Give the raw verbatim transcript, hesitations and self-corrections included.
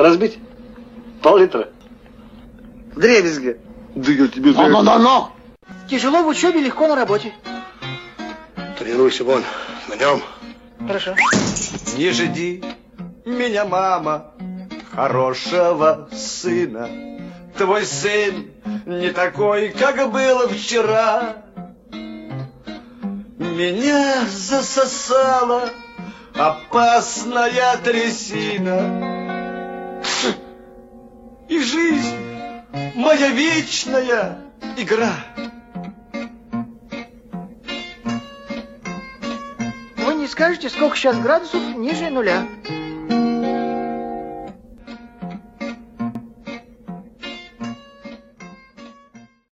Разбить? Пол-литра. Вдребезги. Да я тебе за Но, но, но, но! Тяжело в учебе, легко на работе. Тренируйся вон, на нем. Хорошо. Не жди меня, мама, хорошего сына. Твой сын не такой, как был вчера. Меня засосала опасная трясина. И жизнь моя вечная игра. Вы не скажете, сколько сейчас градусов ниже нуля?